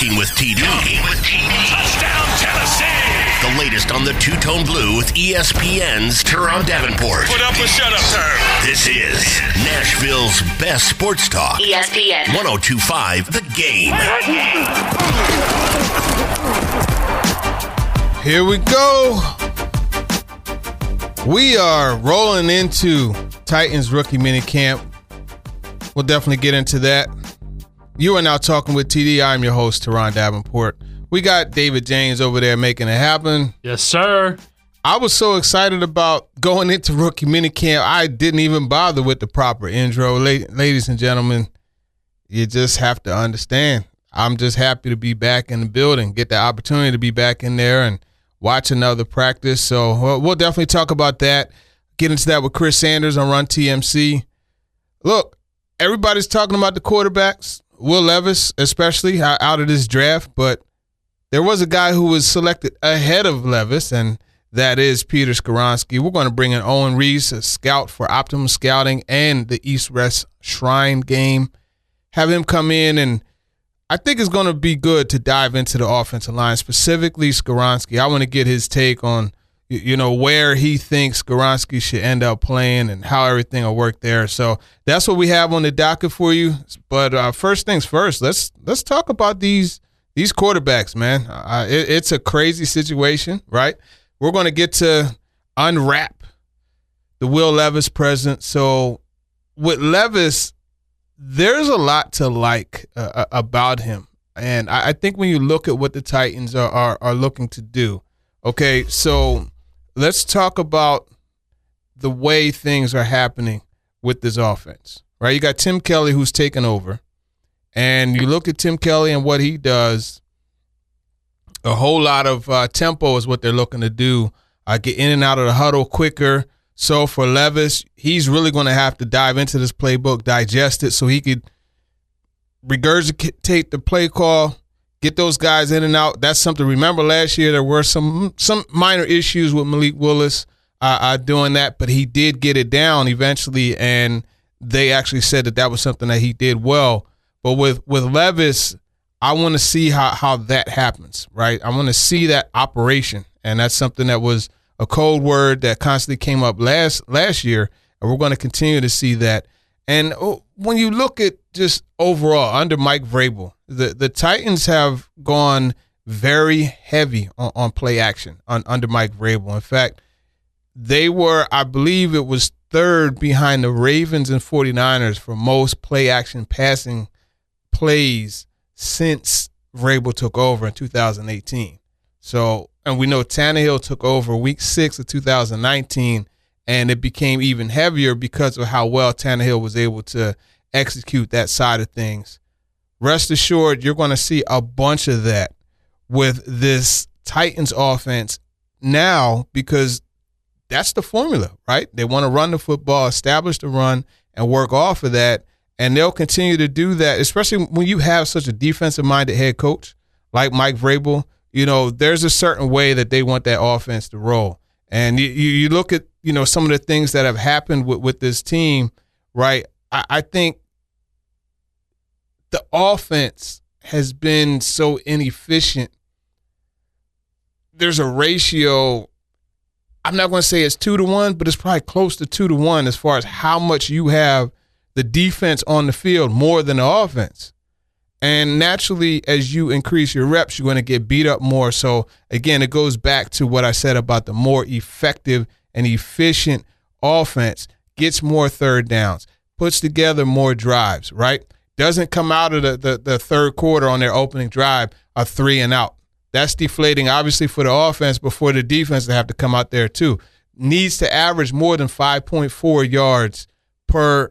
Talking with TD. Touchdown, Tennessee! The latest on the Two-Tone Blue with ESPN's Teron Davenport. Put up a shut-up time. This is Nashville's best sports talk. ESPN 102.5 The Game. Here we go. We are rolling into Titans rookie minicamp. We'll definitely get into that. You are now talking with TD. I'm your host, Teron Davenport. We got David James over there making it happen. Yes, sir. I was so excited about going into rookie minicamp, I didn't even bother with the proper intro. Ladies and gentlemen, you just have to understand. I'm just happy to be back in the building, get the opportunity to be back in there and watch another practice. So we'll definitely talk about that. Get into that with Chris Sanders on Run TMC. Look, everybody's talking about the quarterbacks, Will Levis especially, out of this draft, but there was a guy who was selected ahead of Levis, and that is Peter Skoronski. We're going to bring in Owen Reese, a scout for Optimum Scouting and the East-West Shrine game. Have him come in, and I think it's going to be good to dive into the offensive line, specifically Skoronski. I want to get his take on, where he thinks Skoronski should end up playing and how everything will work there. So that's what we have on the docket for you. But first things first, let's talk about these quarterbacks, man. It's a crazy situation, right? We're going to get to unwrap the Will Levis present. So with Levis, there's a lot to like about him. And I think when you look at what the Titans are looking to do, okay, so let's talk about the way things are happening with this offense, right? You got Tim Kelly who's taken over, and you look at Tim Kelly and what he does, a whole lot of tempo is what they're looking to do, get in and out of the huddle quicker. So for Levis, he's really going to have to dive into this playbook, digest it so he could regurgitate the play call, get those guys in and out. That's something. Remember last year there were some minor issues with Malik Willis doing that, but he did get it down eventually, and they actually said that was something that he did well. But with Levis, I want to see how that happens, right? I want to see that operation, and that's something that was a code word that constantly came up last year, and we're going to continue to see that. And when you look at just overall under Mike Vrabel, the Titans have gone very heavy on play action under Mike Vrabel. In fact, they were, I believe it was third behind the Ravens and 49ers for most play action passing plays since Vrabel took over in 2018. So, and we know Tannehill took over week 6 of 2019, and it became even heavier because of how well Tannehill was able to execute that side of things. Rest assured, you're going to see a bunch of that with this Titans offense now, because that's the formula, right? They want to run the football, establish the run, and work off of that, and they'll continue to do that, especially when you have such a defensive-minded head coach like Mike Vrabel. There's a certain way that they want that offense to roll. And you look at, some of the things that have happened with this team, right? I think the offense has been so inefficient. There's a ratio, I'm not going to say it's 2-1, but it's probably close to 2-1 as far as how much you have the defense on the field more than the offense. And naturally, as you increase your reps, you're going to get beat up more. So, again, it goes back to what I said about the more effective and efficient offense gets more third downs, puts together more drives, right? Doesn't come out of the third quarter on their opening drive a 3 and out. That's deflating, obviously, for the offense, but for the defense to have to come out there too. Needs to average more than 5.4 yards per,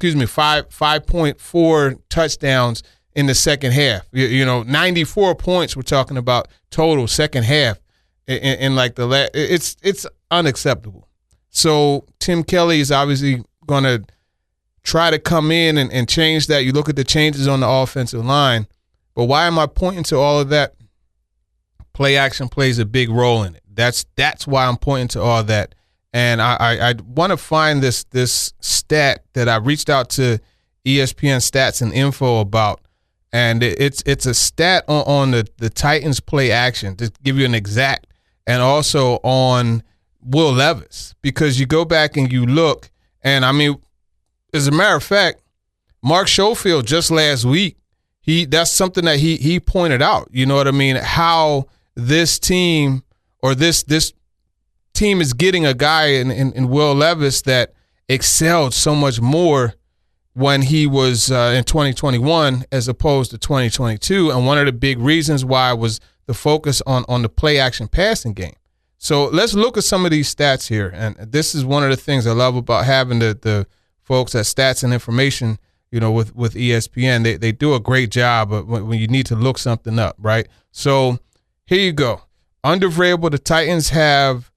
5.4 touchdowns in the second half. 94 points we're talking about total second half in like the last. It's unacceptable. So Tim Kelly is obviously going to try to come in and change that. You look at the changes on the offensive line. But why am I pointing to all of that? Play action plays a big role in it. That's why I'm pointing to all that. And I want to find this stat that I reached out to ESPN Stats and Info about. And it's a stat on the Titans play action to give you an exact, and also on Will Levis, because you go back and you look, and I mean, as a matter of fact, Mark Schofield just last week, that's something that he pointed out. You know what I mean? How this team or this team is getting a guy in Will Levis that excelled so much more when he was in 2021 as opposed to 2022. And one of the big reasons why was the focus on the play action passing game. So let's look at some of these stats here. And this is one of the things I love about having the folks at Stats and Information, with ESPN. They do a great job of when you need to look something up, right? So here you go. Under Vrabel, the Titans have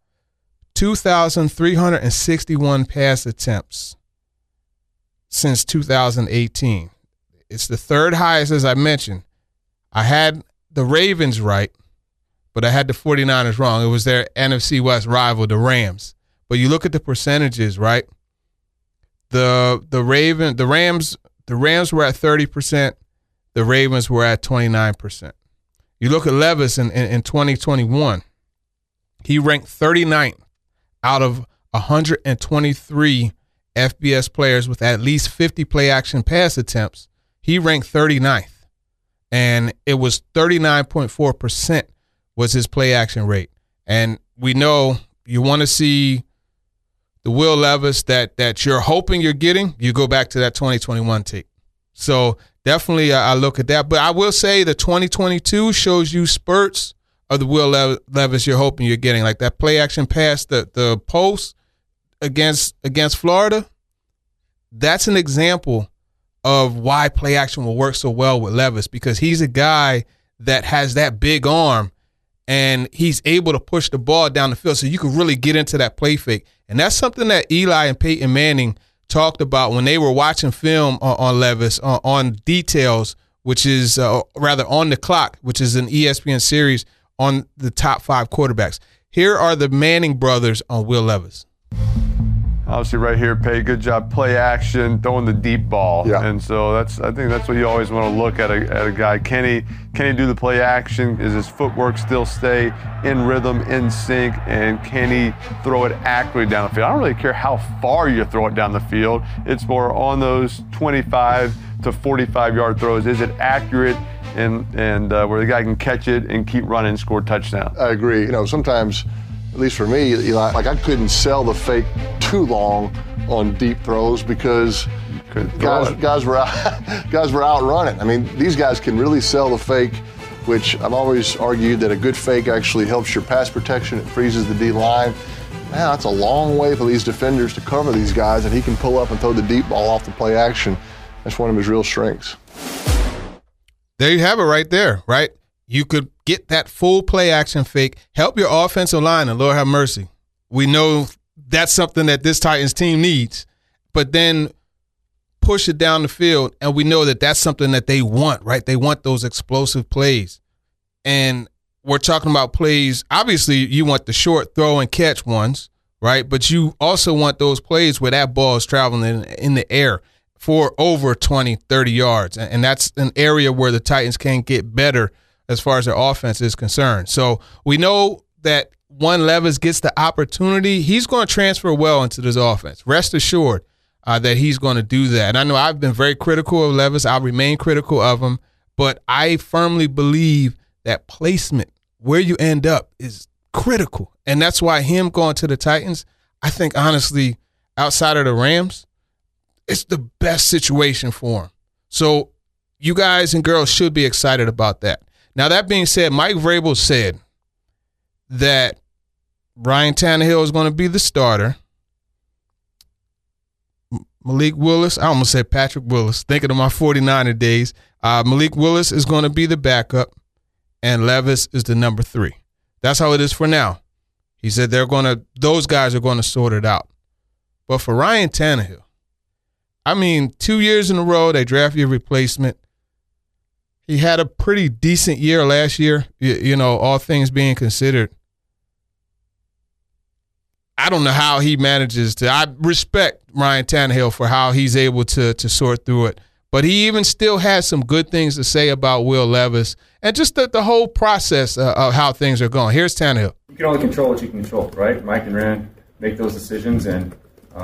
2,361 pass attempts since 2018. It's the third highest, as I mentioned. I had the Ravens right, but I had the 49ers wrong. It was their NFC West rival, the Rams. But you look at the percentages, right? The Rams were at 30%. The Ravens were at 29%. You look at Levis in 2021. He ranked 39th out of 123 FBS players with at least 50 play-action pass attempts. He ranked 39th, and it was 39.4% was his play-action rate. And we know you want to see the Will Levis that you're hoping you're getting, you go back to that 2021 tape. So definitely I look at that. But I will say the 2022 shows you spurts of the Will Levis you're hoping you're getting, like that play-action pass, the post against Florida. That's an example of why play action will work so well with Levis, because he's a guy that has that big arm and he's able to push the ball down the field so you can really get into that play fake. And that's something that Eli and Peyton Manning talked about when they were watching film on Levis, on Details, which is rather On the Clock, which is an ESPN series on the top 5 quarterbacks. Here are the Manning brothers on Will Levis. Obviously, right here, Pay, good job, play action, throwing the deep ball. Yeah. And so I think that's what you always want to look at a guy. Can he do the play action? Is his footwork still stay in rhythm, in sync, and can he throw it accurately down the field? I don't really care how far you throw it down the field. It's more on those 25 to 45-yard throws. Is it accurate and where the guy can catch it and keep running and score touchdowns? I agree. Sometimes, at least for me, Eli, I couldn't sell the fake too long on deep throws because guys were out running. I mean, these guys can really sell the fake, which I've always argued that a good fake actually helps your pass protection. It freezes the D line. Man, that's a long way for these defenders to cover these guys, and he can pull up and throw the deep ball off the play action. That's one of his real strengths. There you have it right there, right? You could get that full play action fake, help your offensive line, and Lord have mercy. We know that's something that this Titans team needs, but then push it down the field, and we know that that's something that they want, right? They want those explosive plays. And we're talking about plays. Obviously, you want the short throw and catch ones, right? But you also want those plays where that ball is traveling in the air for over 20, 30 yards. And that's an area where the Titans can get better as far as their offense is concerned. So we know that when Levis gets the opportunity, he's going to transfer well into this offense. Rest assured that he's going to do that. And I know I've been very critical of Levis. I'll remain critical of him. But I firmly believe that placement, where you end up, is critical. And that's why him going to the Titans, I think, honestly, outside of the Rams, it's the best situation for him. So you guys and girls should be excited about that. Now, that being said, Mike Vrabel said that Ryan Tannehill is going to be the starter. Malik Willis, I almost said Patrick Willis, thinking of my 49er days. Malik Willis is going to be the backup, and Levis is the number 3. That's how it is for now. He said those guys are going to sort it out. But for Ryan Tannehill, 2 years in a row, they draft your replacement. He had a pretty decent year last year, all things being considered. I don't know how he manages to. I respect Ryan Tannehill for how he's able to sort through it. But he even still has some good things to say about Will Levis and just the whole process of how things are going. Here's Tannehill. You can only control what you can control, right? Mike and Rand make those decisions, and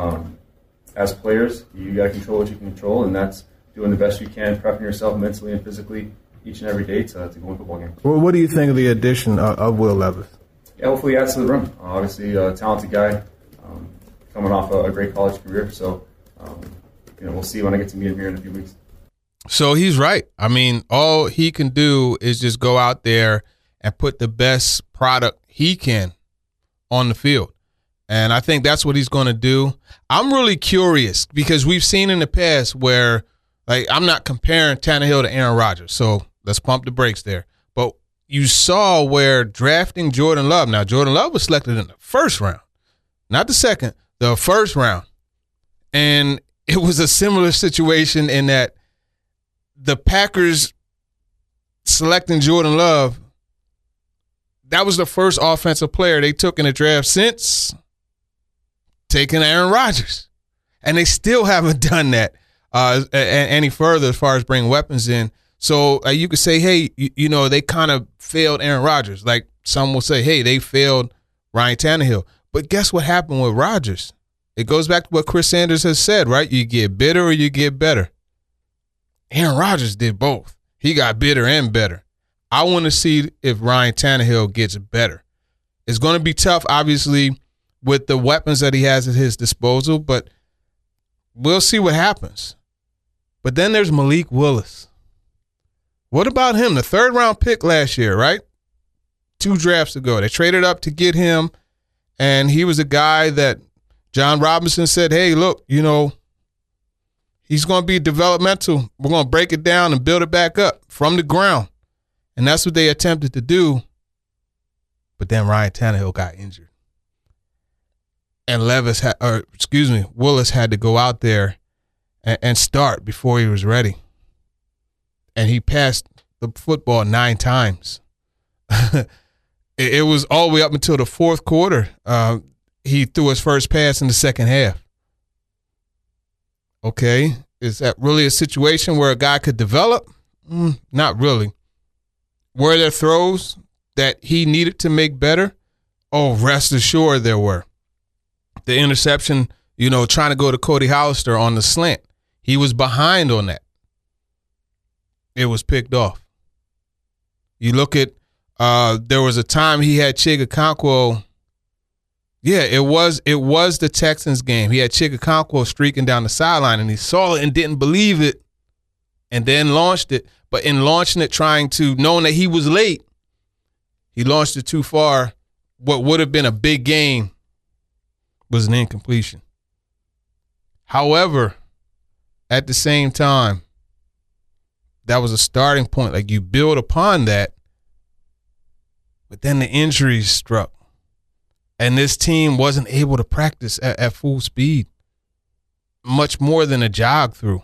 as players, you got to control what you can control, and that's doing the best you can, prepping yourself mentally and physically each and every day to go win football games. Well, what do you think of the addition of Will Levis? Yeah, hopefully he adds to the room. Obviously, a talented guy coming off a great college career, so we'll see when I get to meet him here in a few weeks. So he's right. I mean, all he can do is just go out there and put the best product he can on the field. And I think that's what he's going to do. I'm really curious because we've seen in the past where, like, I'm not comparing Tannehill to Aaron Rodgers, so let's pump the brakes there. But you saw where drafting Jordan Love, now Jordan Love was selected in the first round, not the second, the first round. And it was a similar situation in that the Packers selecting Jordan Love, that was the first offensive player they took in the draft since taking Aaron Rodgers. And they still haven't done that any further as far as bringing weapons in. So you could say, hey, they kind of failed Aaron Rodgers. Like some will say, hey, they failed Ryan Tannehill. But guess what happened with Rodgers? It goes back to what Chris Sanders has said, right? You get bitter or you get better. Aaron Rodgers did both. He got bitter and better. I want to see if Ryan Tannehill gets better. It's going to be tough, obviously, with the weapons that he has at his disposal, but we'll see what happens. But then there's Malik Willis. What about him? The third-round pick last year, right? 2 drafts ago. They traded up to get him, and he was a guy that John Robinson said, hey, look, he's going to be developmental. We're going to break it down and build it back up from the ground. And that's what they attempted to do. But then Ryan Tannehill got injured. And Willis had to go out there and start before he was ready. And he passed the football 9 times. It was all the way up until the fourth quarter. He threw his first pass in the second half. Okay, is that really a situation where a guy could develop? Not really. Were there throws that he needed to make better? Oh, rest assured there were. The interception, trying to go to Cody Hollister on the slant. He was behind on that. It was picked off. You look at, there was a time he had Chig Okonkwo. Yeah, it was the Texans game. He had Chig Okonkwo streaking down the sideline, and he saw it and didn't believe it and then launched it. But in launching it, knowing that he was late, he launched it too far. What would have been a big gain was an incompletion. However, at the same time, that was a starting point. Like, you build upon that, but then the injuries struck. And this team wasn't able to practice at full speed, much more than a jog through.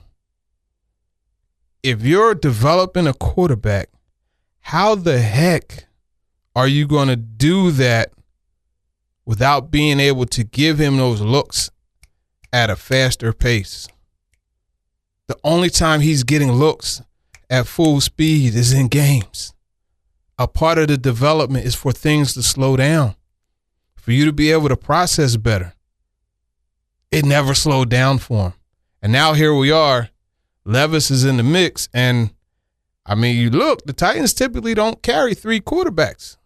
If you're developing a quarterback, how the heck are you going to do that without being able to give him those looks at a faster pace? The only time he's getting looks at full speed is in games. A part of the development is for things to slow down, for you to be able to process better. It never slowed down for him. And now here we are. Levis is in the mix. And, you look, the Titans typically don't carry 3 quarterbacks.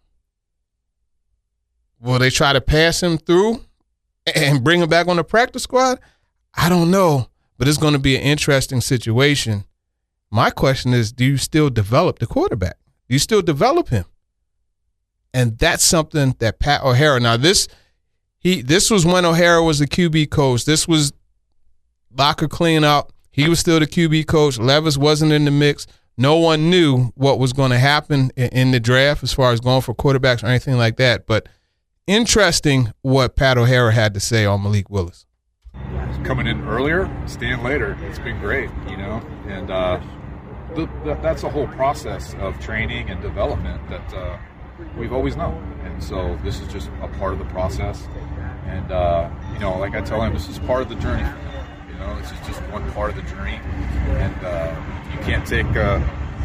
Will they try to pass him through and bring him back on the practice squad? I don't know, but it's going to be an interesting situation. My question is, do you still develop the quarterback? Do you still develop him? And that's something that Pat O'Hara, now this was when O'Hara was the QB coach. This was locker cleanup. He was still the QB coach. Levis wasn't in the mix. No one knew what was going to happen in the draft as far as going for quarterbacks or anything like that. But interesting what Pat O'Hara had to say on Malik Willis. Coming in earlier, staying later. It's been great, and that's a whole process of training and development that we've always known. And so this is just a part of the process. And, like I tell him, this is part of the journey for him. know, this is just one part of the journey, and you can't take you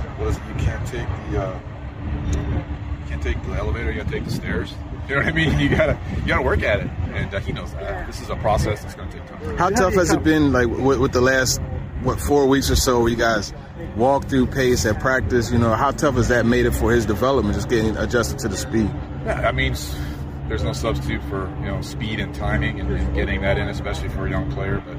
can't take the elevator. You got to take the stairs. You know what I mean? You gotta work at it, and he knows that. This is a process that's going to take time. How tough has it been, like with the last 4 weeks or so? You guys walk through pace at practice. You know, how tough has that made it for his development, just getting adjusted to the speed? Yeah, that means there's no substitute for speed and timing and getting that in, especially for a young player. But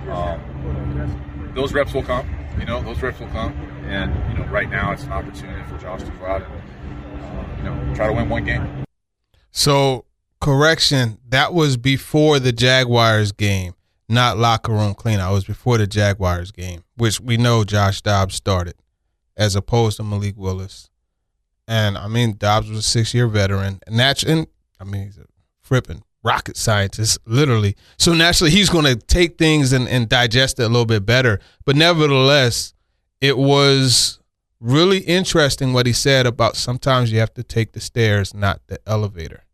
those reps will come. Those reps will come, and right now it's an opportunity for Josh to go out and try to win one game. So, correction, that was before the Jaguars game, not locker room cleanout. It was before the Jaguars game, which we know Josh Dobbs started, as opposed to Malik Willis. And, Dobbs was a 6-year veteran. And he's a frippin' rocket scientist, literally. So, naturally, he's going to take things and digest it a little bit better. But, nevertheless, it was really interesting what he said about sometimes you have to take the stairs, not the elevator.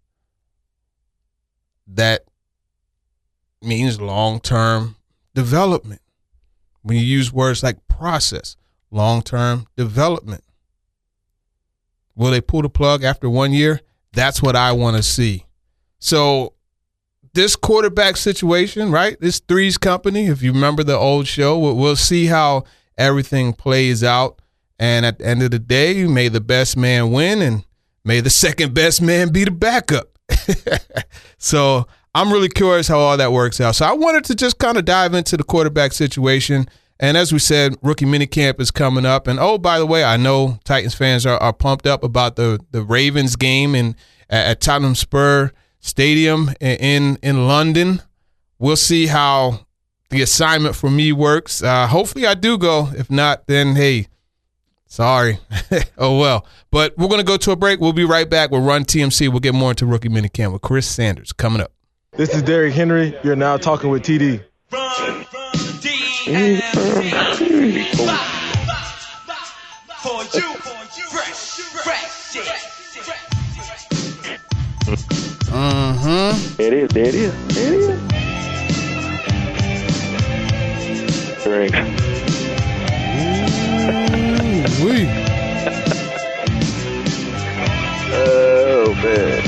That means long-term development. When you use words like process, long-term development. Will they pull the plug after 1 year? That's what I want to see. So this quarterback situation, right? This Three's Company, if you remember the old show, we'll see how everything plays out. And at the end of the day, may the best man win and may the second best man be the backup. So I'm really curious how all that works out. So I wanted to just kind of dive into the quarterback situation. And as we said, rookie minicamp is coming up. And, oh, by the way, I know Titans fans are pumped up about the Ravens game at Tottenham Spur Stadium in London. We'll see how the assignment for me works. Hopefully I do go. If not, then, hey, sorry. Oh, well. But we're going to go to a break. We'll be right back. We'll run TMC. We'll get more into rookie minicamp with Chris Sanders coming up. This is Derrick Henry. You're now talking with TD. There it is. Drink. Oh, man.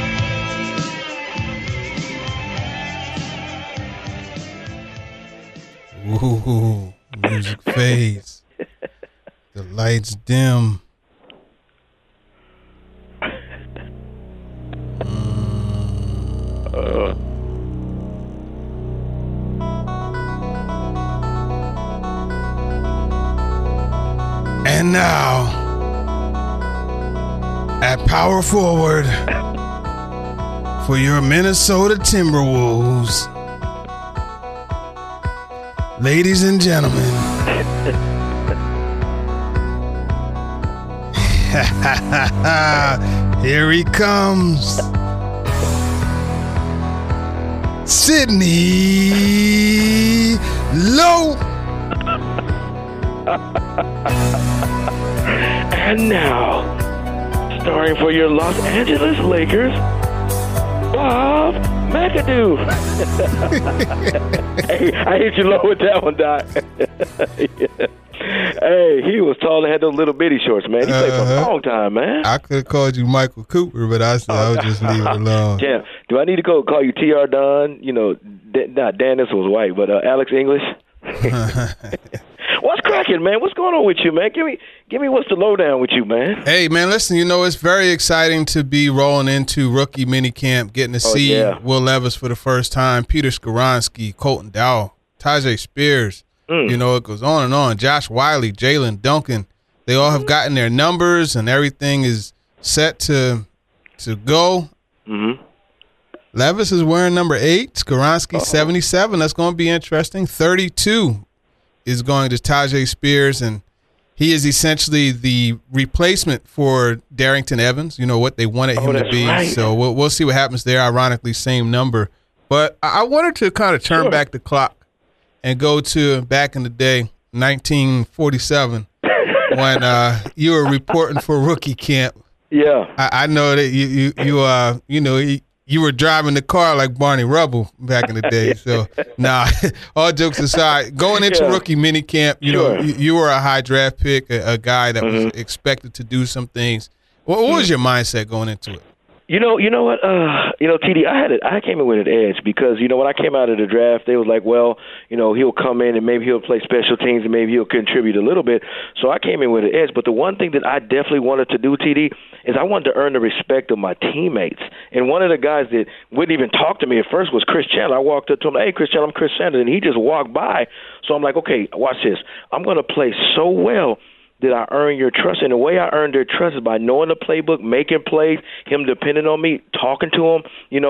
Ooh, music fades. The lights dim. And now, at power forward for your Minnesota Timberwolves, ladies and gentlemen, here he comes, Sidney Lowe. And now, starring for your Los Angeles Lakers, Bob McAdoo. Hey, I hit you low with that one, Doc. Yeah. Hey, he was tall and had those little bitty shorts, man. He played for a long time, man. I could have called you Michael Cooper, but I said I would just leave it alone. Damn. Do I need to go call you T.R. Dunn? Not Dennis was white, but Alex English? What's cracking, man? What's going on with you, man? Give me what's the lowdown with you, man? Hey, man, listen, it's very exciting to be rolling into rookie minicamp, getting to see Will Levis for the first time, Peter Skoronski, Colton Dowell, Tyjae Spears. It goes on and on. Josh Wiley, Jalen Duncan, they all have gotten their numbers and everything is set to go. Mm-hmm. Levis is wearing number 8, Skoronski 77. That's going to be interesting. 32 is going to Tyjae Spears, and he is essentially the replacement for Darrington Evans, what they wanted him to be. Right. So we'll see what happens there. Ironically, same number. But I wanted to kind of turn back the clock and go to back in the day, 1947, when you were reporting for rookie camp. Yeah. I know that you you were driving the car like Barney Rubble back in the day. So, all jokes aside, going into rookie minicamp, you were a high draft pick, a guy that was expected to do some things. What was your mindset going into it? You know what, TD, I came in with an edge because, when I came out of the draft, they was like, well, he'll come in and maybe he'll play special teams and maybe he'll contribute a little bit. So I came in with an edge. But the one thing that I definitely wanted to do, TD, is I wanted to earn the respect of my teammates. And one of the guys that wouldn't even talk to me at first was Chris Chandler. I walked up to him, hey, Chris Chandler, I'm Chris Chandler. And he just walked by. So I'm like, okay, watch this. I'm going to play so well that I earn your trust. And the way I earned their trust is by knowing the playbook, making plays, him depending on me, talking to him,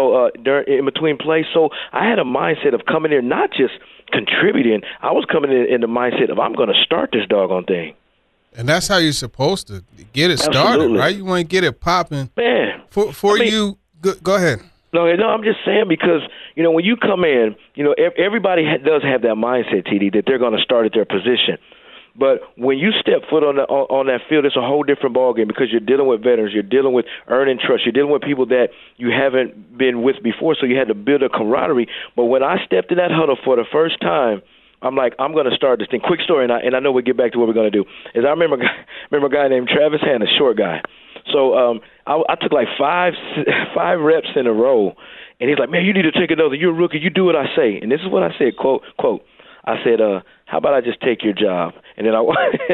in between plays. So I had a mindset of coming in, not just contributing. I was coming in the mindset of I'm going to start this doggone thing. And that's how you're supposed to get it started, Absolutely. right? You want to get it popping. Man. You, go ahead. No, I'm just saying because, when you come in, everybody does have that mindset, TD, that they're going to start at their position. But when you step foot on that field, it's a whole different ballgame because you're dealing with veterans, you're dealing with earning trust, you're dealing with people that you haven't been with before, so you had to build a camaraderie. But when I stepped in that huddle for the first time, I'm like, I'm going to start this thing. Quick story, and I know we'll get back to what we're going to do. Is I remember a guy named Travis Hanna, a short guy. So I took like five reps in a row, and he's like, man, you need to take another. You're a rookie. You do what I say. And this is what I said, quote. I said, how about I just take your job? And then I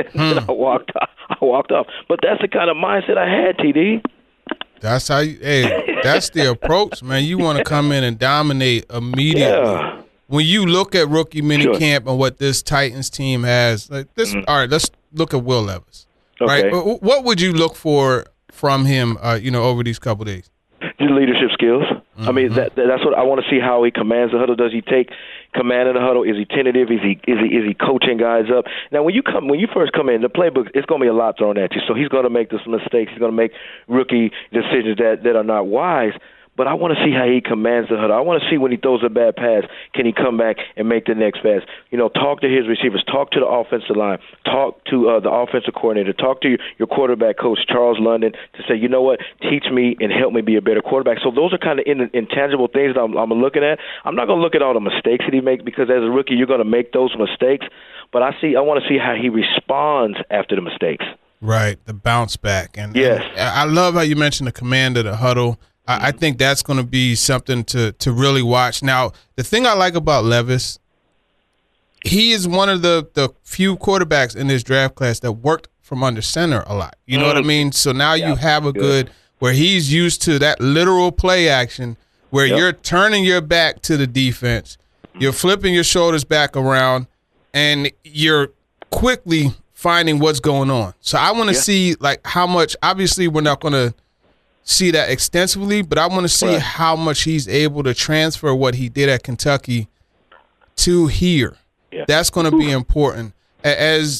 walked off. But that's the kind of mindset I had, TD. That's how that's the approach, man. You want to come in and dominate immediately. Yeah. When you look at rookie minicamp and what this Titans team has, like this. All right, let's look at Will Levis. Okay. Right? What would you look for from him, over these couple of days? Just leadership skills. I mean, that's what I want to see, how he commands the huddle. Does he take command of the huddle? Is he tentative? Is he coaching guys up? Now, when you first come in, the playbook, it's going to be a lot thrown at you. So he's going to make some mistakes. He's going to make rookie decisions that are not wise. But I want to see how he commands the huddle. I want to see when he throws a bad pass, can he come back and make the next pass? Talk to his receivers, talk to the offensive line, talk to the offensive coordinator, talk to your quarterback coach, Charles London, to say, you know what, teach me and help me be a better quarterback. So those are kind of intangible things that I'm looking at. I'm not going to look at all the mistakes that he makes because as a rookie, you're going to make those mistakes. But I want to see how he responds after the mistakes. Right, the bounce back. And yes. And I love how you mentioned the command of the huddle. I think that's going to be something to really watch. Now, the thing I like about Levis, he is one of the few quarterbacks in this draft class that worked from under center a lot. You know what I mean? So now you have a good where he's used to that literal play action where you're turning your back to the defense, you're flipping your shoulders back around, and you're quickly finding what's going on. So I want to see like how much. Obviously, we're not going to see that extensively, but I want to see how much he's able to transfer what he did at Kentucky to here. Yeah. That's going to be important. As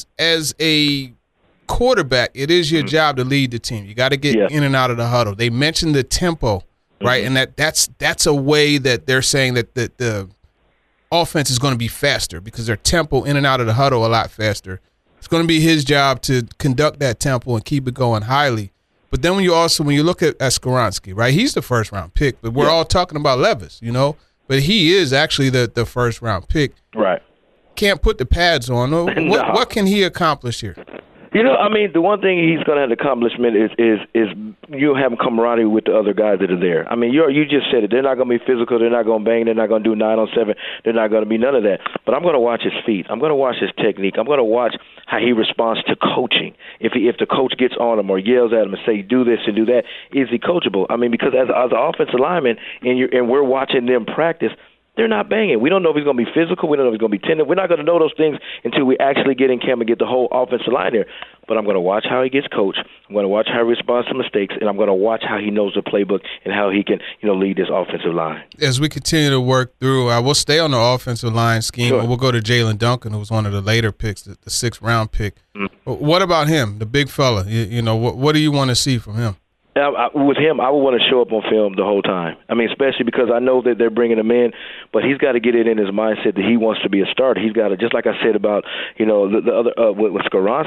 a quarterback, it is your job to lead the team. You got to get in and out of the huddle. They mentioned the tempo, right? And that's a way that they're saying that the offense is going to be faster because their tempo in and out of the huddle a lot faster. It's going to be his job to conduct that tempo and keep it going highly. But then when you look at Skoronski, right, he's the first-round pick, but we're all talking about Levis, But he is actually the first-round pick. Right. Can't put the pads on. What can he accomplish here? The one thing he's going to have accomplishment is you have camaraderie with the other guys that are there. I mean, you just said it. They're not going to be physical. They're not going to bang. They're not going to do 9-on-7. They're not going to be none of that. But I'm going to watch his feet. I'm going to watch his technique. I'm going to watch how he responds to coaching. If the coach gets on him or yells at him and say, do this and do that, is he coachable? I mean, because as an offensive lineman and we're watching them practice, they're not banging. We don't know if he's going to be physical. We don't know if he's going to be tender. We're not going to know those things until we actually get in camp and get the whole offensive line there. But I'm going to watch how he gets coached. I'm going to watch how he responds to mistakes, and I'm going to watch how he knows the playbook and how he can, lead this offensive line. As we continue to work through, we'll stay on the offensive line scheme. Sure. We'll go to Jalen Duncan, who was one of the later picks, the 6th-round pick. What about him, the big fella? What do you want to see from him? With him, I would want to show up on film the whole time. I mean, especially because I know that they're bringing him in, but he's got to get it in his mindset that he wants to be a starter. He's got to, just like I said about, the other with Skoronski,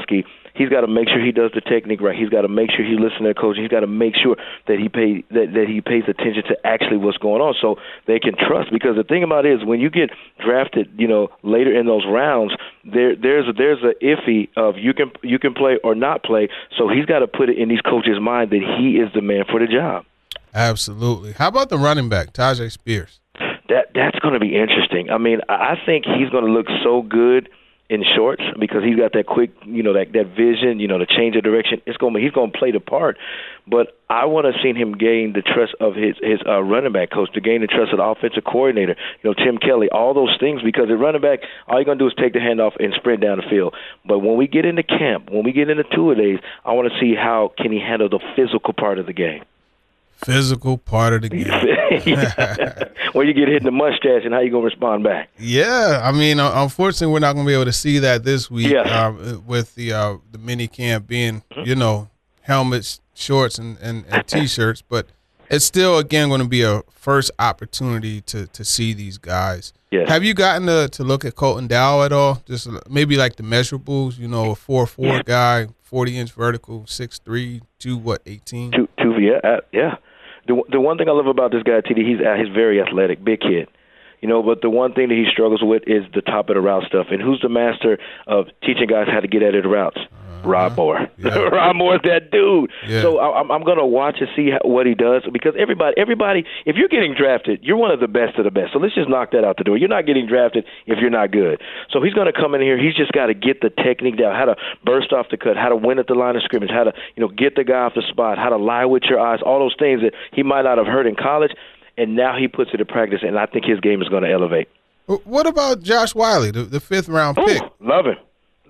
he's got to make sure he does the technique right. He's got to make sure he listens to the coach. He's got to make sure that he pays attention to actually what's going on, so they can trust. Because the thing about it is, when you get drafted, later in those rounds, there's a iffy of you can play or not play. So he's got to put it in these coaches' mind that he is the man for the job. Absolutely. How about the running back, Tyjae Spears? That's going to be interesting. I mean, I think he's going to look so good in shorts because he's got that quick, that vision, the change of direction. He's going to play the part. But I want to see him gain the trust of his running back coach, to gain the trust of the offensive coordinator, Tim Kelly, all those things, because at running back, all you're going to do is take the handoff and sprint down the field. But when we get into camp, when we get into two-a-days, I want to see how can he handle the physical part of the game. Physical part of the game. When you get hit in the mustache, and how you going to respond back? Yeah, I mean, unfortunately, we're not going to be able to see that this week. Yes. With the mini camp being, helmets, shorts, and T-shirts. But it's still, again, going to be a first opportunity to see these guys. Yes. Have you gotten to look at Colton Dowell at all? Just maybe like the measurables, a 4'4" guy, 40-inch vertical, 6'3", 18? Yeah. The one thing I love about this guy, TD, he's very athletic, big kid. But the one thing that he struggles with is the top of the route stuff. And who's the master of teaching guys how to get at the routes? Rob Moore. Yeah. Rob Moore's that dude. Yeah. So I'm going to watch and see what he does, because everybody, if you're getting drafted, you're one of the best of the best. So let's just knock that out the door. You're not getting drafted if you're not good. So he's going to come in here. He's just got to get the technique down, how to burst off the cut, how to win at the line of scrimmage, how to get the guy off the spot, how to lie with your eyes, all those things that he might not have heard in college. And now he puts it to practice, and I think his game is going to elevate. What about Josh Wiley, the fifth-round pick? Love him.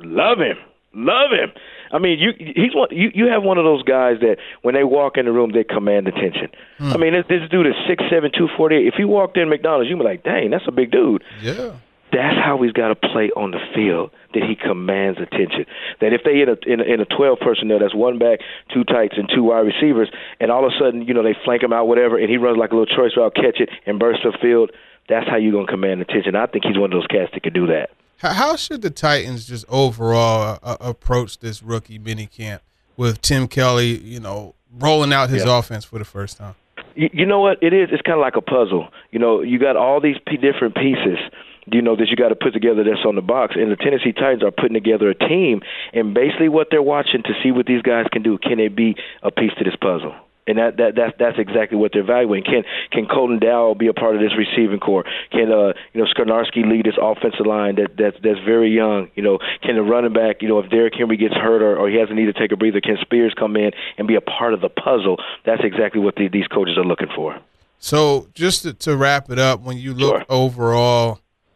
I mean, you have one of those guys that when they walk in the room, they command attention. I mean, this dude is 6'7", 248. If he walked in McDonald's, you'd be like, dang, that's a big dude. Yeah. That's how he's got to play on the field, that he commands attention. That if they in a 12 personnel, that's one back, two tights, and two wide receivers, and all of a sudden, they flank him out, whatever, and he runs like a little choice route, catch it, and burst the field, that's how you're going to command attention. I think he's one of those cats that can do that. How should the Titans just overall approach this rookie minicamp with Tim Kelly, rolling out his offense for the first time? You know what it is? It's kind of like a puzzle. You got all these different pieces, that you got to put together that's on the box. And the Tennessee Titans are putting together a team, and basically what they're watching to see what these guys can do. Can it be a piece to this puzzle? And that's exactly what they're evaluating. Can Colton Dowell be a part of this receiving corps? Can Skarnarski lead this offensive line that's very young? Can the running back, if Derrick Henry gets hurt or he has a need to take a breather, can Spears come in and be a part of the puzzle? That's exactly what these coaches are looking for. So just to wrap it up, when you look overall,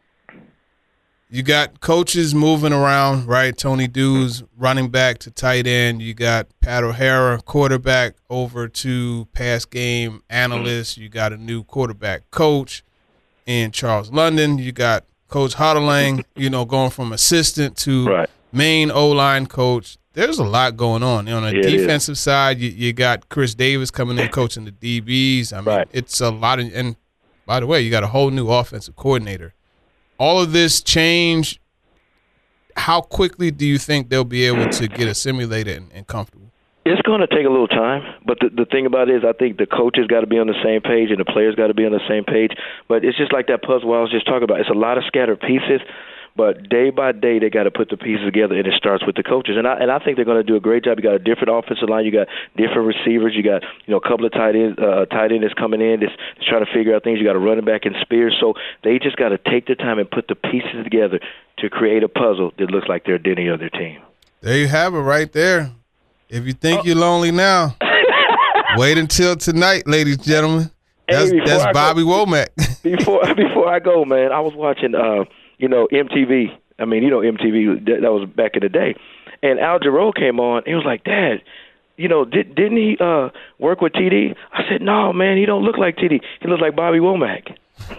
you got coaches moving around, right? Tony Dews, running back to tight end. You got Pat O'Hara, quarterback, over to pass game analyst. You got a new quarterback coach in Charles London. You got Coach Hoddelang, going from assistant to main O-line coach. There's a lot going on. On the defensive side, you got Chris Davis coming in coaching the DBs. I mean, it's a lot. And by the way, you got a whole new offensive coordinator. All of this change, how quickly do you think they'll be able to get assimilated and comfortable? It's going to take a little time, but the thing about it is I think the coaches got to be on the same page and the players got to be on the same page. But it's just like that puzzle I was just talking about. It's a lot of scattered pieces, but day by day they got to put the pieces together, and it starts with the coaches. And I think they're going to do a great job. You got a different offensive line, you got different receivers, you got a couple of tight ends that's coming in that's trying to figure out things. You got a running back in Spears, so they just got to take the time and put the pieces together to create a puzzle that looks like they're identity of their team. There you have it, right there. If you think you're lonely now, wait until tonight, ladies and gentlemen. That's Bobby Womack. Before I go, man, I was watching MTV. I mean, MTV, that was back in the day. And Al Jarreau came on. He was like, Dad, didn't he work with TD? I said, no, man, he don't look like TD. He looks like Bobby Womack.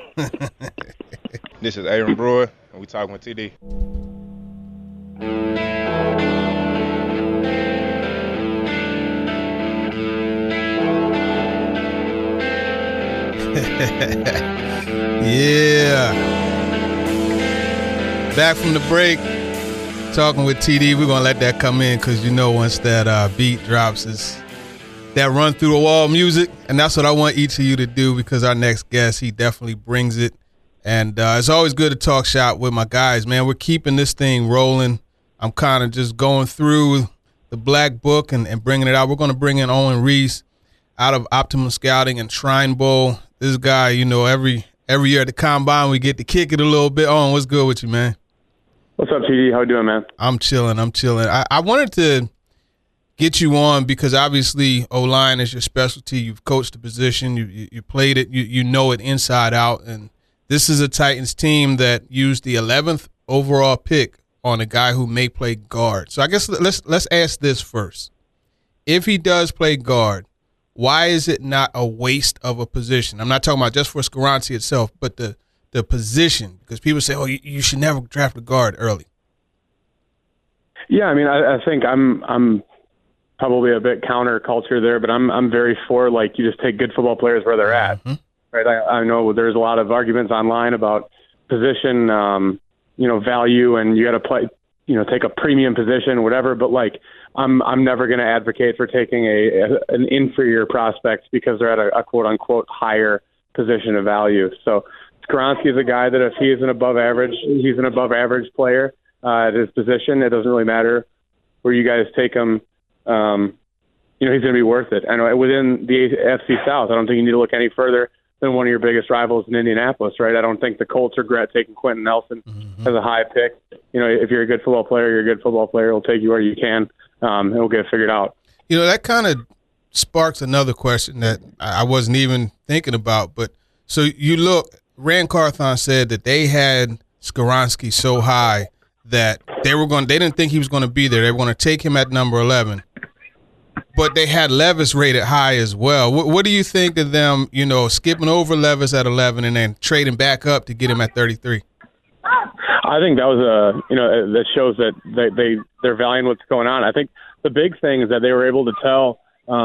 This is Aaron Brewer, and we talking with TD. Yeah. Back from the break, talking with TD. We're going to let that come in because once that beat drops, it's that run through the wall music. And that's what I want each of you to do because our next guest, he definitely brings it. And it's always good to talk shop with my guys, man. We're keeping this thing rolling. I'm kind of just going through the Black Book and bringing it out. We're going to bring in Owen Reese out of Optimum Scouting and Shrine Bowl. This guy, every year at the Combine, we get to kick it a little bit. Owen, what's good with you, man? What's up, TD? How you doing, man? I'm chilling. I wanted to get you on because obviously O-line is your specialty. You've coached the position. You played it. You know it inside out. And this is a Titans team that used the 11th overall pick on a guy who may play guard. So I guess let's ask this first. If he does play guard, why is it not a waste of a position? I'm not talking about just for Skoronski itself, but the position, because people say, you should never draft a guard early. Yeah, I mean, I think I'm probably a bit counterculture there, but I'm very for, like, you just take good football players where they're at. Mm-hmm. Right? I know there's a lot of arguments online about position, value, and you got to play, take a premium position, whatever, but, like, I'm never going to advocate for taking an inferior prospect because they're at a quote-unquote higher position of value. So Skoronski is a guy that if he is he's an above-average player at his position. It doesn't really matter where you guys take him. He's going to be worth it. And within the AFC South, I don't think you need to look any further than one of your biggest rivals in Indianapolis, right? I don't think the Colts regret taking Quentin Nelson as a high pick. If you're a good football player, you're a good football player. We'll take you where you can, and we'll get it figured out. That kind of sparks another question that I wasn't even thinking about. But so you look, Rand Carthon said that they had Skoronski so high that they didn't think he was going to be there. They were going to take him at number 11. But they had Levis rated high as well. What do you think of them, skipping over Levis at 11 and then trading back up to get him at 33? I think that was that shows that they're valuing what's going on. I think the big thing is that they were able to tell,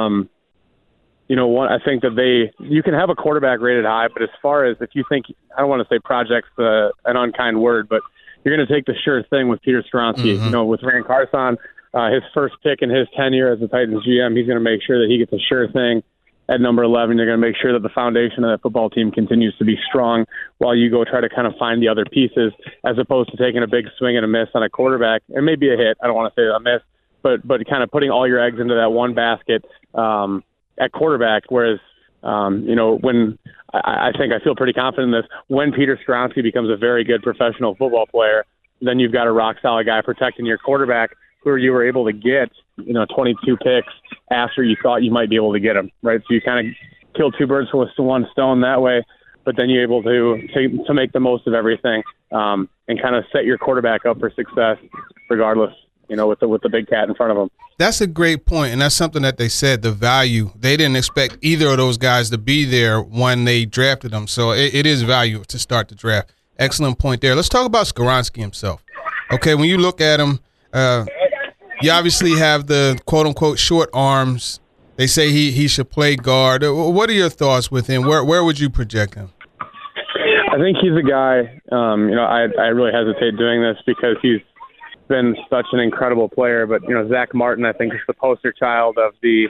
I think that you can have a quarterback rated high, but as far as if you think, I don't want to say project's an unkind word, but you're going to take the sure thing with Peter Skoronski. Mm-hmm. With Rand Carthon, his first pick in his tenure as the Titans GM, he's going to make sure that he gets a sure thing at number 11. They're going to make sure that the foundation of that football team continues to be strong while you go try to kind of find the other pieces, as opposed to taking a big swing and a miss on a quarterback. It may be a hit. I don't want to say a miss, but kind of putting all your eggs into that one basket at quarterback. Whereas, when I feel pretty confident in this, when Peter Skoronski becomes a very good professional football player, then you've got a rock solid guy protecting your quarterback, who you were able to get, 22 picks after you thought you might be able to get him, right? So you kind of kill two birds with one stone that way, but then you're able to make the most of everything and kind of set your quarterback up for success regardless, with the big cat in front of him. That's a great point, and that's something that they said, the value. They didn't expect either of those guys to be there when they drafted them, so it is value to start the draft. Excellent point there. Let's talk about Skoronski himself. Okay, when you look at him, you obviously have the quote-unquote short arms. They say he should play guard. What are your thoughts with him? Where would you project him? I think he's a guy, I really hesitate doing this because he's been such an incredible player. But, Zach Martin, I think, is the poster child of the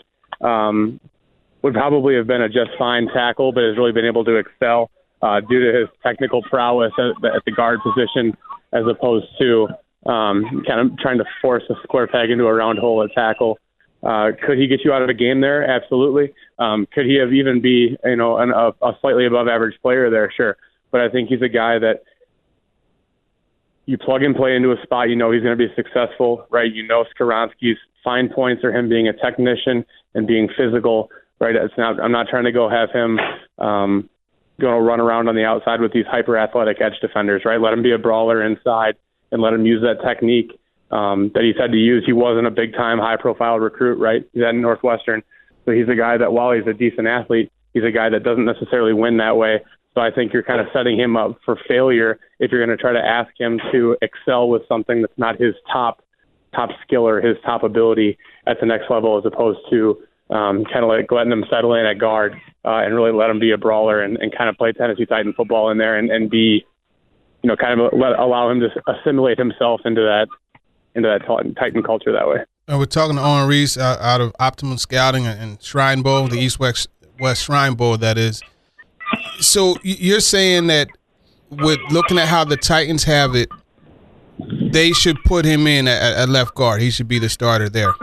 would probably have been a just fine tackle, but has really been able to excel due to his technical prowess at the guard position as opposed to kind of trying to force a square peg into a round hole at tackle. Could he get you out of a game there? Absolutely. Could he have even be, a slightly above average player there? Sure. But I think he's a guy that you plug and play into a spot, he's going to be successful, right? Skoronski's fine points are him being a technician and being physical, right? I'm not trying to go have him going to run around on the outside with these hyper athletic edge defenders, right? Let him be a brawler inside and let him use that technique that he's had to use. He wasn't a big-time, high-profile recruit, right? He's at Northwestern. So he's a guy that, while he's a decent athlete, he's a guy that doesn't necessarily win that way. So I think you're kind of setting him up for failure if you're going to try to ask him to excel with something that's not his top skill or his top ability at the next level, as opposed to kind of like letting him settle in at guard and really let him be a brawler and kind of play Tennessee Titan football in there and be, kind of allow him to assimilate himself into that Titan culture that way. We're talking to Owen Reese out of Optimum Scouting and Shrine Bowl, the East-West Shrine Bowl, that is. So you're saying that with looking at how the Titans have it, they should put him in at left guard. He should be the starter there.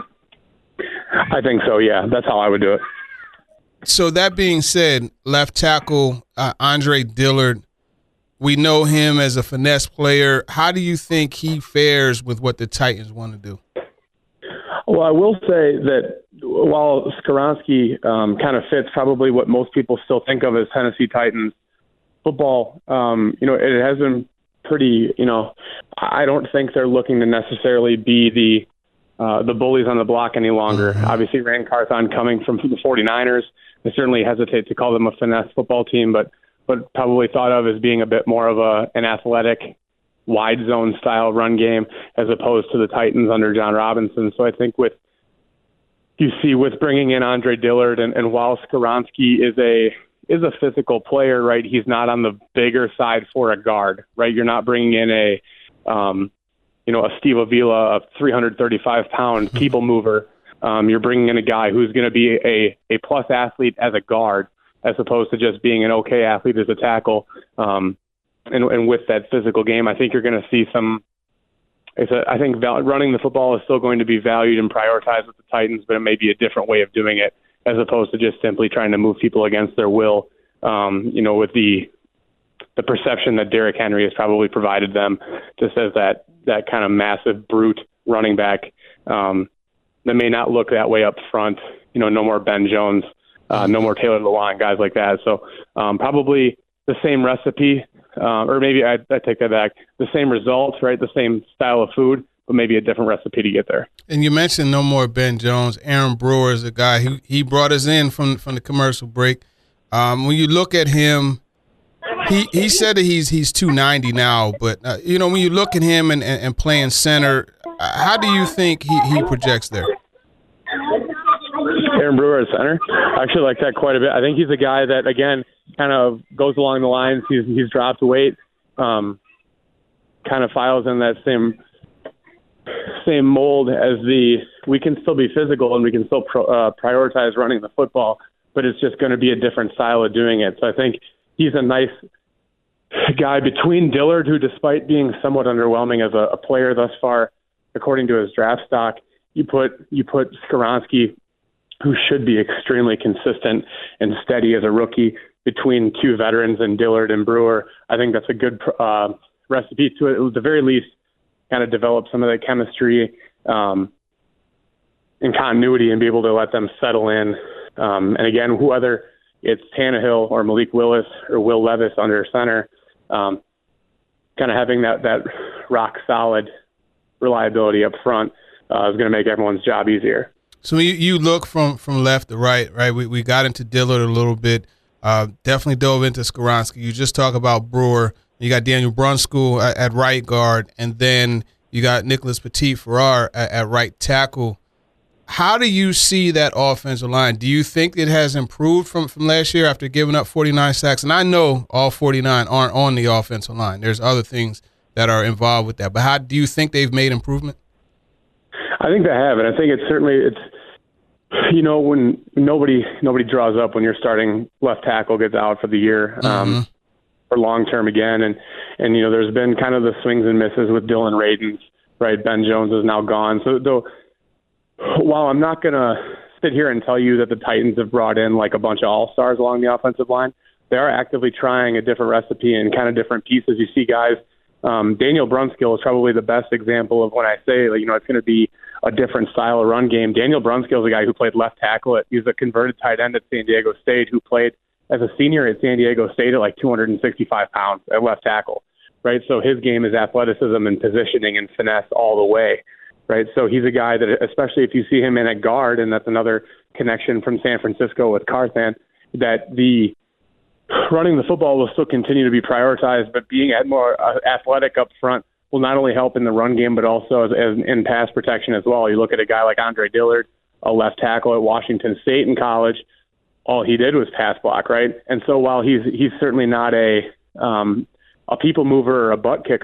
I think so, yeah. That's how I would do it. So that being said, left tackle Andre Dillard, we know him as a finesse player. How do you think he fares with what the Titans want to do? Well, I will say that while Skoronski kind of fits probably what most people still think of as Tennessee Titans football, it has been pretty, I don't think they're looking to necessarily be the bullies on the block any longer. Obviously, Rand Carthon coming from the 49ers, I certainly hesitate to call them a finesse football team, but probably thought of as being a bit more of an athletic, wide zone style run game as opposed to the Titans under John Robinson. So I think with bringing in Andre Dillard and while Skoronski is a physical player, right? He's not on the bigger side for a guard, right? You're not bringing in a Steve Avila, a 335-pound people mover. You're bringing in a guy who's going to be a plus athlete as a guard, as opposed to just being an okay athlete as a tackle. And with that physical game, I think you're going to see I think running the football is still going to be valued and prioritized with the Titans, but it may be a different way of doing it, as opposed to just simply trying to move people against their will. With the perception that Derrick Henry has probably provided them, just as that kind of massive brute running back that may not look that way up front. No more Ben Jones, no more Taylor Lewan, guys like that. So probably the same recipe, or maybe I take that back. The same results, right? The same style of food, but maybe a different recipe to get there. And you mentioned no more Ben Jones. Aaron Brewer is a guy who he brought us in from the commercial break. When you look at him, he said that he's 290 now, but when you look at him and playing center, how do you think he projects there? Aaron Brewer at center. I actually like that quite a bit. I think he's a guy that, again, kind of goes along the lines. He's dropped weight, kind of files in that same mold as we can still be physical and we can still prioritize running the football, but it's just going to be a different style of doing it. So I think he's a nice guy between Dillard, who despite being somewhat underwhelming as a player thus far, according to his draft stock, you put Skoronski, who should be extremely consistent and steady as a rookie, between two veterans and Dillard and Brewer. I think that's a good recipe to it. At the very least, kind of develop some of the chemistry and continuity and be able to let them settle in. And again, whether it's Tannehill or Malik Willis or Will Levis under center, kind of having that rock solid reliability up front is going to make everyone's job easier. So you look from left to right? We got into Dillard a little bit. Definitely dove into Skoronski. You just talk about Brewer. You got Daniel Brunskill at right guard, and then you got Nicholas Petit-Farrar at right tackle. How do you see that offensive line? Do you think it has improved from last year after giving up 49 sacks? And I know all 49 aren't on the offensive line. There's other things that are involved with that. But how do you think they've made improvement? I think they have, and I think it's when nobody draws up when your starting left tackle gets out for the year or long term again, and there's been kind of the swings and misses with Dylan Radins, right? Ben Jones is now gone, so while I'm not gonna sit here and tell you that the Titans have brought in like a bunch of all-stars along the offensive line, they are actively trying a different recipe and kind of different pieces. You see guys. Daniel Brunskill is probably the best example of when I say, it's going to be a different style of run game. Daniel Brunskill is a guy who played left tackle. He was a converted tight end at San Diego State who played as a senior at San Diego State at like 265 pounds at left tackle, right? So his game is athleticism and positioning and finesse all the way, right? So he's a guy that, especially if you see him in at guard, and that's another connection from San Francisco with Carthan, that the running the football will still continue to be prioritized, but being more athletic up front will not only help in the run game, but also as in pass protection as well. You look at a guy like Andre Dillard, a left tackle at Washington State in college, all he did was pass block, right? And so while he's certainly not a people mover or a butt kicker,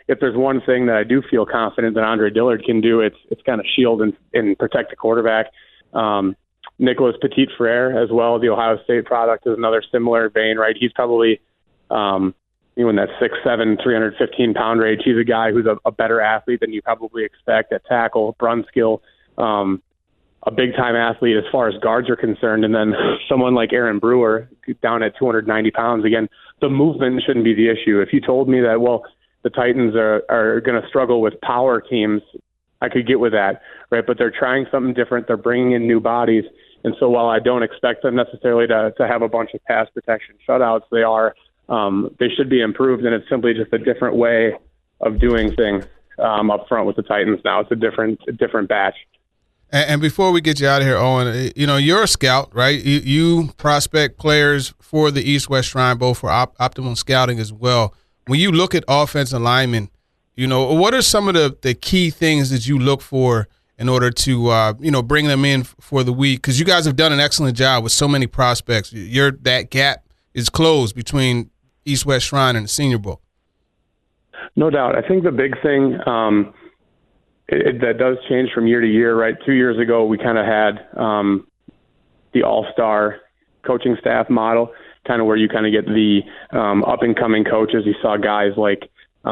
if there's one thing that I do feel confident that Andre Dillard can do, it's kind of shield and protect the quarterback. Nicholas Petit-Frere as well, the Ohio State product, is another similar vein, right? He's probably in that 6'7", 315-pound range. He's a guy who's a better athlete than you probably expect at tackle. Brunskill, a big-time athlete as far as guards are concerned. And then someone like Aaron Brewer down at 290 pounds. Again, the movement shouldn't be the issue. If you told me that, well, the Titans are going to struggle with power teams, I could get with that, right? But they're trying something different. They're bringing in new bodies. And so while I don't expect them necessarily to have a bunch of pass protection shutouts, they should be improved, and it's simply just a different way of doing things up front with the Titans now. It's a different batch. And before we get you out of here, Owen, you're a scout, right? You prospect players for the East-West Shrine Bowl for Optimum Scouting as well. When you look at offensive linemen, what are some of the key things that you look for in order to, bring them in for the week? Because you guys have done an excellent job with so many prospects. That gap is closed between East-West Shrine and the Senior Bowl. No doubt. I think the big thing that does change from year to year, right? 2 years ago, we kind of had the all-star coaching staff model, kind of where you kind of get the up-and-coming coaches. You saw guys like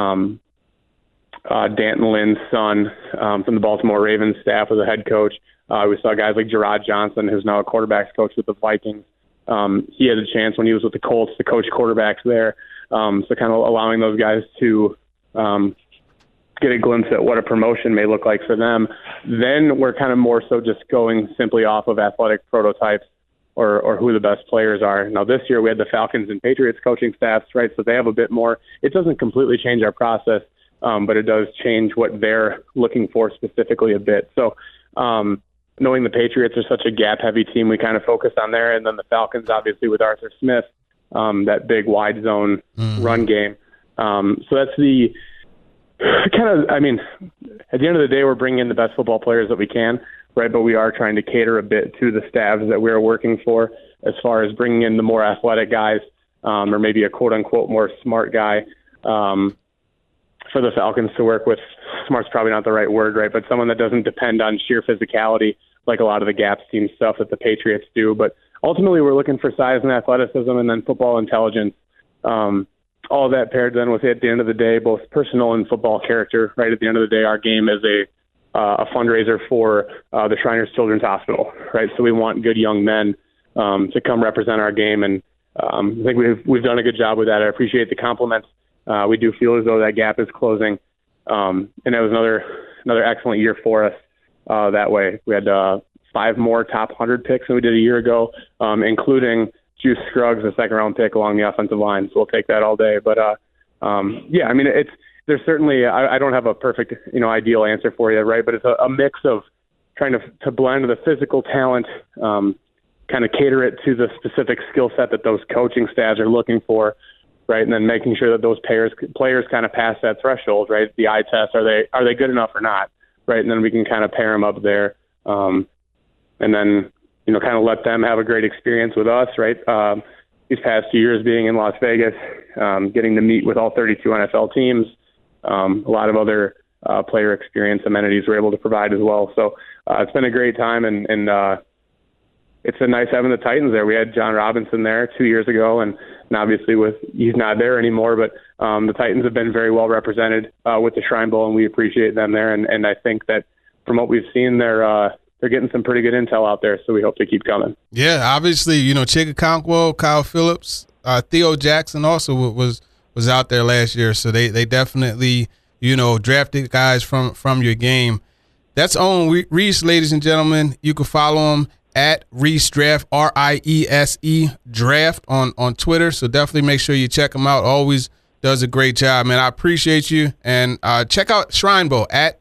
Danton Lynn's son from the Baltimore Ravens staff as a head coach. We saw guys like Gerard Johnson, who's now a quarterbacks coach with the Vikings. He had a chance when he was with the Colts to coach quarterbacks there. So kind of allowing those guys to get a glimpse at what a promotion may look like for them. Then we're kind of more so just going simply off of athletic prototypes or who the best players are. Now this year we had the Falcons and Patriots coaching staffs, right? So they have a bit more. It doesn't completely change our process, but it does change what they're looking for specifically a bit. So knowing the Patriots are such a gap-heavy team, we kind of focus on there. And then the Falcons, obviously, with Arthur Smith, that big wide zone run game. So that's the kind of, at the end of the day, we're bringing in the best football players that we can, right? But we are trying to cater a bit to the staffs that we're working for as far as bringing in the more athletic guys or maybe a quote-unquote more smart guy for the Falcons to work with. Smart's probably not the right word, right? But someone that doesn't depend on sheer physicality like a lot of the gaps team stuff that the Patriots do. But ultimately, we're looking for size and athleticism and then football intelligence. All that paired then with, at the end of the day, both personal and football character, right? At the end of the day, our game is a fundraiser for the Shriners Children's Hospital, right? So we want good young men to come represent our game. And I think we've done a good job with that. I appreciate the compliments. We do feel as though that gap is closing. And it was another excellent year for us that way. We had 5 more top 100 picks than we did a year ago, including Juice Scruggs, a second-round pick along the offensive line. So we'll take that all day. But, there's certainly I don't have a perfect, ideal answer for you, right? But it's a mix of trying to blend the physical talent, kind of cater it to the specific skill set that those coaching staffs are looking for, right? And then making sure that those players kind of pass that threshold, right? The eye test, are they good enough or not, right? And then we can kind of pair them up there, and then kind of let them have a great experience with us, right? These past 2 years being in Las Vegas, getting to meet with all 32 NFL teams, a lot of other player experience amenities we're able to provide as well. So it's been a great time, and it's been nice having the Titans there. We had John Robinson there 2 years ago, and obviously he's not there anymore, but the Titans have been very well represented with the Shrine Bowl, and we appreciate them there. And I think that from what we've seen, they're getting some pretty good intel out there, so we hope to keep coming. Yeah, obviously, Chig Okonkwo, Kyle Phillips, Theo Jackson also was out there last year, so they definitely, drafted guys from your game. That's Owen Riese, ladies and gentlemen. You can follow him at Riese Draft, RIESE Draft on Twitter. So definitely make sure you check him out. Always does a great job, man. I appreciate you. And check out Shrine Bowl at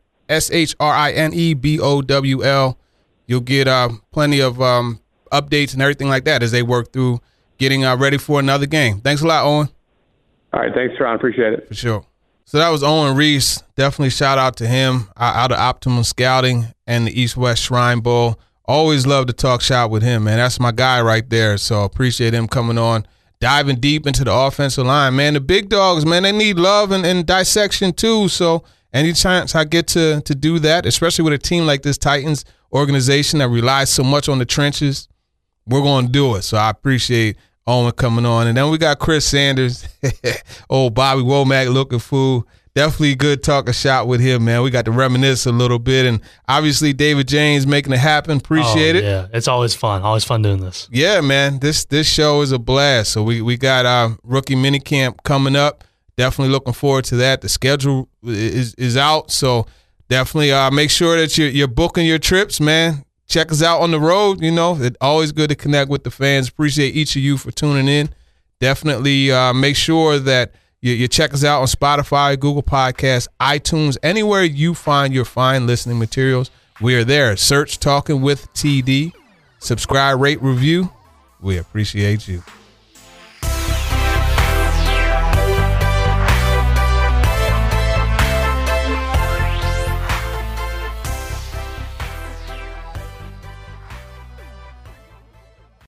SHRINEBOWL. You'll get plenty of updates and everything like that as they work through getting ready for another game. Thanks a lot, Owen. All right, thanks, Ron. Appreciate it. For sure. So that was Owen Riese. Definitely shout out to him out of Optimum Scouting and the East-West Shrine Bowl. Always love to talk shop with him, man. That's my guy right there. So appreciate him coming on. diving deep into the offensive line. Man, the big dogs, man, they need love and dissection too. So any chance I get to do that, especially with a team like this Titans organization that relies so much on the trenches, we're going to do it. So I appreciate Owen coming on. And then we got Chris Sanders, old Bobby Womack looking fool. Definitely good talking shot with him, man. We got to reminisce a little bit. And obviously David James making it happen. Appreciate it. Yeah, it's always fun. Always fun doing this. Yeah, man. This show is a blast. So we got our rookie minicamp coming up. Definitely looking forward to that. The schedule is out. So definitely make sure that you're booking your trips, man. Check us out on the road. You know, it's always good to connect with the fans. Appreciate each of you for tuning in. Definitely make sure that you check us out on Spotify, Google Podcasts, iTunes, anywhere you find your fine listening materials. We are there. Search Talking with TD. Subscribe, rate, review. We appreciate you.